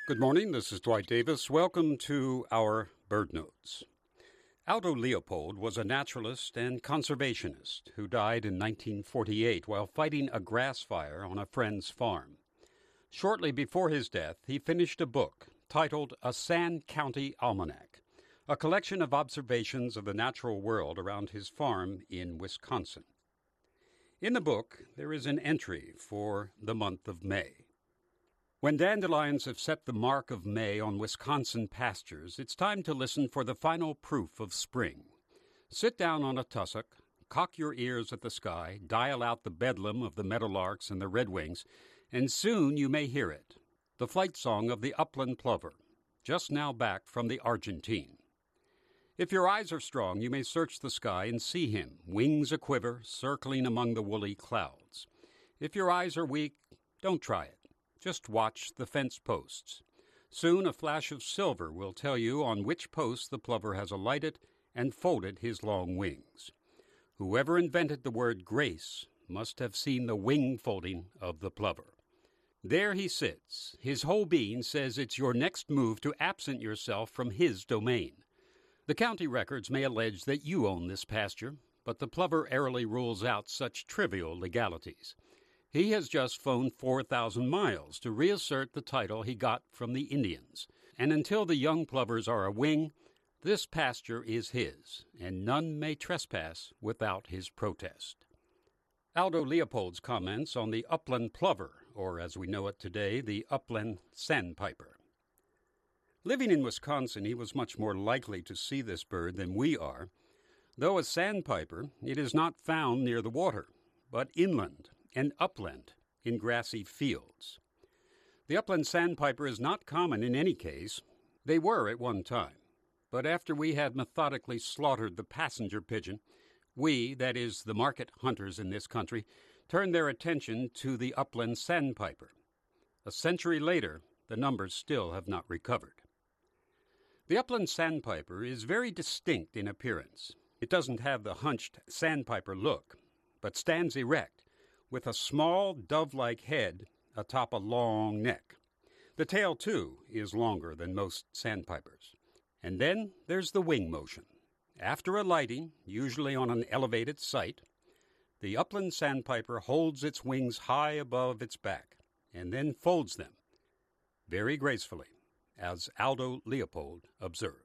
Good morning, this is Dwight Davis. Welcome to our Bird Notes. Aldo Leopold was a naturalist and conservationist who died in 1948 while fighting a grass fire on a friend's farm. Shortly before his death, he finished a book titled A Sand County Almanac, a collection of observations of the natural world around his farm in Wisconsin. In the book, there is an entry for the month of May. When dandelions have set the mark of May on Wisconsin pastures, it's time to listen for the final proof of spring. Sit down on a tussock, cock your ears at the sky, dial out the bedlam of the meadowlarks and the redwings, and soon you may hear it, the flight song of the upland plover, just now back from the Argentine. If your eyes are strong, you may search the sky and see him, wings a-quiver, circling among the woolly clouds. If your eyes are weak, don't try it. Just watch the fence posts. Soon a flash of silver will tell you on which post the plover has alighted and folded his long wings. Whoever invented the word grace must have seen the wing folding of the plover. There he sits. His whole being says it's your next move to absent yourself from his domain. The county records may allege that you own this pasture, but the plover airily rules out such trivial legalities. He has just flown 4,000 miles to reassert the title he got from the Indians, and until the young plovers are a wing, this pasture is his, and none may trespass without his protest. Aldo Leopold's comments on the upland plover, or as we know it today, the upland sandpiper. Living in Wisconsin, he was much more likely to see this bird than we are. Though a sandpiper, it is not found near the water, but inland and upland in grassy fields. The upland sandpiper is not common in any case. They were at one time. But after we had methodically slaughtered the passenger pigeon, we, that is, the market hunters in this country, turned their attention to the upland sandpiper. A century later, the numbers still have not recovered. The upland sandpiper is very distinct in appearance. It doesn't have the hunched sandpiper look, but stands erect, with a small dove-like head atop a long neck. The tail, too, is longer than most sandpipers. And then there's the wing motion. After alighting, usually on an elevated site, the upland sandpiper holds its wings high above its back and then folds them very gracefully, as Aldo Leopold observed.